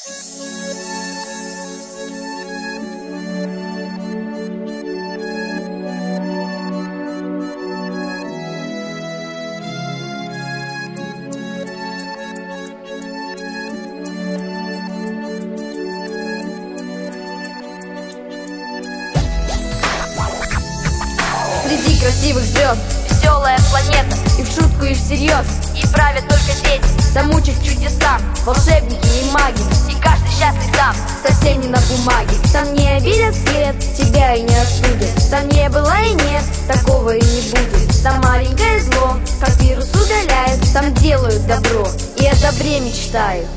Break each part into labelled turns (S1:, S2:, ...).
S1: Среди красивых звезд
S2: веселая планета,
S1: и в шутку, и всерьез,
S2: и правят только дети,
S1: там учат чудесам волшебники и маги,
S2: и каждый счастлив там.
S1: совсем не на бумаге. Там не обидят вслед, тебя и не осудят. Там не было и нет, такого и не будет. Там маленькое зло, как вирус удаляют. Там делают добро и о добре мечтают.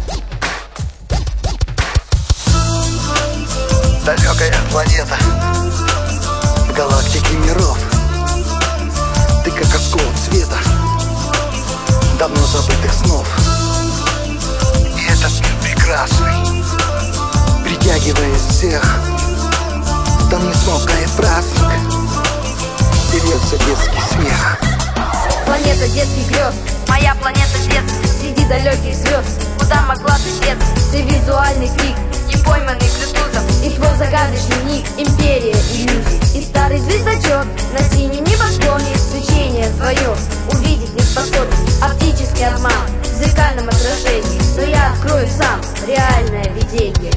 S3: Далекая планета в галактике миров. Ты как осколок света давно забытых снов. И этот мир прекрасный притягивает всех. Там не смолкает праздник и льется детский смех.
S1: Планета детских грез,
S2: Моя планета детства,
S1: среди далеких звезд.
S2: куда могла ты деться?
S1: Ты визуальный крик
S2: Не пойманный блютузом,
S1: и твой загадочный ник. Империя иллюзий и старый звездочет на синем небосклоне. Свечение твое увидеть не способен. Оптический обман в зеркальном отражении. Но я открою сам реальное видение.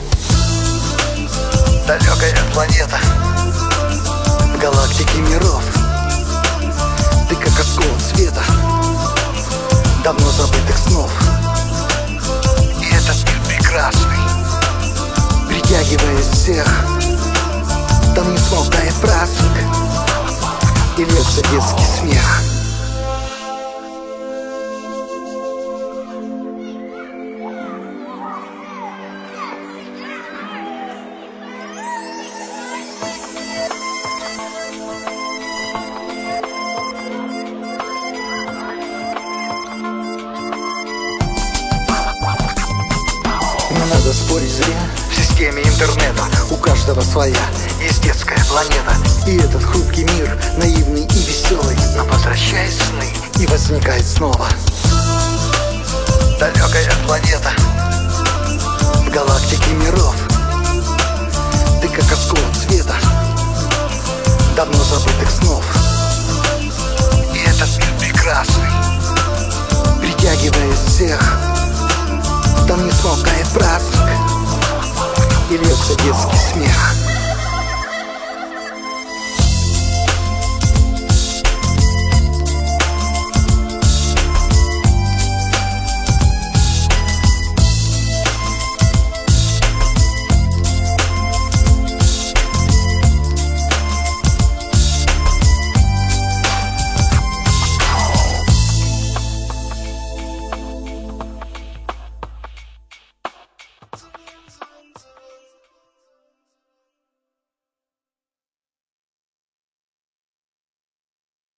S3: Далекая планета в галактике миров. Ты как осколок света давно забытых снов. И этот мир прекрасный притягивает всех. Там не смолкает праздник и льется детский смех. Не надо спорить зря. В системе интернета у каждого своя есть детская планета. И этот хрупкий мир наивный и веселый, но возвращает сны и возникает снова. Далекая планета в галактике миров. Ты как осколок света давно забытых снов. И этот мир прекрасный притягивает всех. Там не смолкает праздник и льется детский смех.